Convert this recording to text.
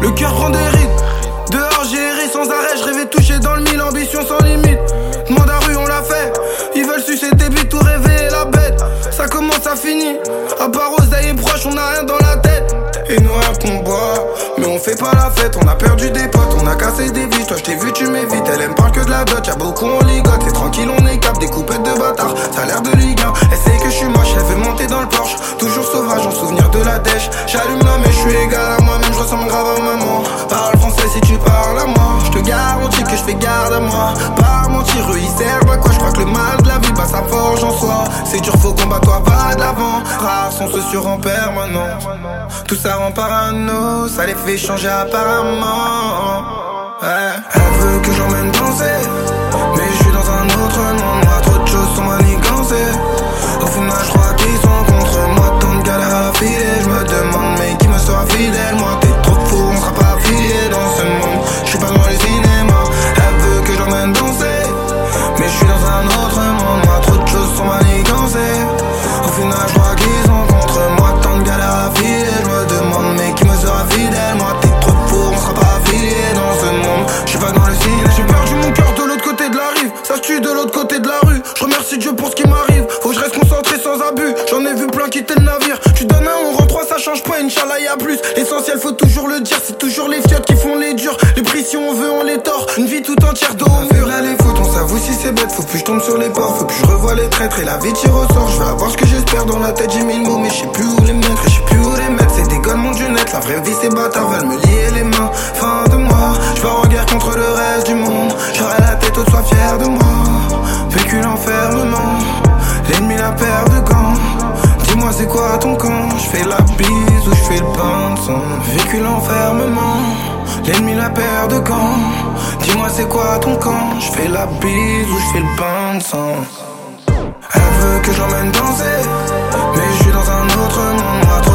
Le cœur prend des rides. Dehors j'ai erré sans arrêt, je rêvais de toucher dans le mille, ambition sans limite. Demande à rue, on l'a fait. Ils veulent sucer tes buts, tout rêver la bête. Ça commence, ça finit. À part oseille et proche, on a rien dans la tête. Et nous rêve qu'on boit, mais on fait pas la fête. On a perdu des potes, on a cassé des vies. Toi je t'ai vu, tu m'évites, elle aime pas que de la dot. Y'a beaucoup on ligote, c'est tranquille, on est cap. Des coupettes de bâtard, ça a l'air de Ligue 1. Elle sait que je suis moche, elle veut monter dans le Porsche. Toujours sauvage, en souvenir de la dèche. J'allume là mais je suis égal à moi-même, je ressemble grave à maman. Parle français si tu parles à moi. Je te garantis que je fais garde à moi. Pas mentir, eux ils servent à quoi. Je crois que le mal de la vie, bah ça forge en soi. C'est dur, faut combattre, toi pas de l'avant. Rares sont ceux sur en permanent. Tout ça rend parano, ça les fait changer apparemment. Ouais. Elle veut que j'emmène danser, mais je suis dans un autre monde. Moi trop de choses sont manigancées. Au final je crois qu'ils sont contre moi. Tant de galères à filer, je me demande mais qui me sera fidèle. Moi t'es trop fou, on sera pas affiliés dans ce monde. Je suis pas dans les cinémas. Elle veut que j'emmène danser, mais je suis dans un autre monde. Moi trop de choses sont manigancées. Au final je crois qu'ils sont contre moi. Tant de galères à filer, je me demande mais qui me sera fidèle. Moi t'es trop fou, on sera pas affiliés dans ce monde. Je suis pas dans le cinéma. J'ai perdu mon cœur de l'autre côté de la rive. Ça se tue de l'autre côté de la rue. Je remercie Dieu pour ce qui m'arrive. Faut que je reste concentré sans abus. J'en ai vu plein quitter le navire. Tu donnes un, on rend trois, ça change pas. Inch'Allah y'a plus. L'essentiel faut toujours le dire. C'est toujours les fiottes qui font les durs. Les prix si on veut on les tord. Une vie tout entière dos au mur. Là les foot, on s'avoue si c'est bête. Faut plus je tombe sur les ports. Faut plus je revois les traîtres et la vie tire au sort. Je vais avoir ce que j'espère dans la tête. J'ai mille mots mais je sais plus où les mettre. Et je sais plus où les mettre. C'est des gars mon dieu net. La vraie vie ces bâtards veulent me lier les mains. Fin de moi. Je pars en guerre contre le reste du monde. J'aurai la tête haute, sois fier de moi. Vécu l'enfermement. L'ennemi la paire de gants. Dis-moi c'est quoi ton camp. Je fais la bise ou je fais le pain de sang. Vécu l'enfermement. L'ennemi la paire de gants. Dis-moi c'est quoi ton camp. Je fais la bise ou je fais le pain de sang. Elle veut que j'emmène danser, mais je suis dans un autre monde. Moi